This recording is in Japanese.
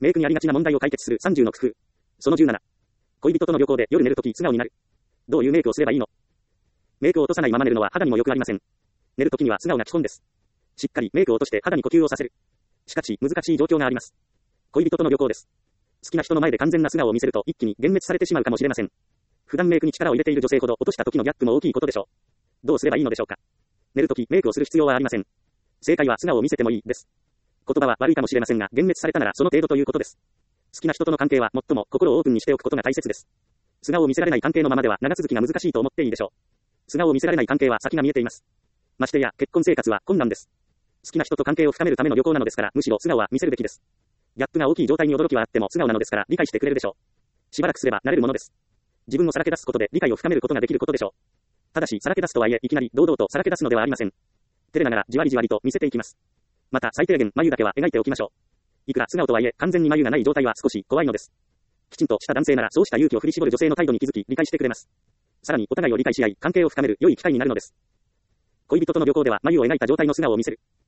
メイクにありがちな問題を解決する30の工夫。その17。恋人との旅行で夜寝るとき素顔になる。どういうメイクをすればいいの？メイクを落とさないまま寝るのは肌にもよくありません。寝るときには素顔が基本です。しっかりメイクを落として肌に呼吸をさせる。しかし、難しい状況があります。恋人との旅行です。好きな人の前で完全な素顔を見せると一気に幻滅されてしまうかもしれません。普段メイクに力を入れている女性ほど落とした時のギャップも大きいことでしょう。どうすればいいのでしょうか。寝るときメイクをする必要はありません。正解は素顔を見せてもいいです。言葉は悪いかもしれませんが、幻滅されたならその程度ということです。好きな人との関係は最も心をオープンにしておくことが大切です。素顔を見せられない関係のままでは長続きが難しいと思っていいでしょう。素顔を見せられない関係は先が見えています。ましてや結婚生活は困難です。好きな人と関係を深めるための旅行なのですから、むしろ素顔は見せるべきです。ギャップが大きい状態に驚きはあっても素顔なのですから理解してくれるでしょう。しばらくすれば慣れるものです。自分をさらけ出すことで理解を深めることができることでしょう。ただしさらけ出すとはいえいきなり堂々とさらけ出すのではありません。照れながらじわりじわりと見せていきます。また最低限眉だけは描いておきましょう。いくら素顔とはいえ完全に眉がない状態は少し怖いのです。きちんとした男性ならそうした勇気を振り絞る女性の態度に気づき理解してくれます。さらにお互いを理解し合い関係を深める良い機会になるのです。恋人との旅行では眉を描いた状態の素顔を見せる。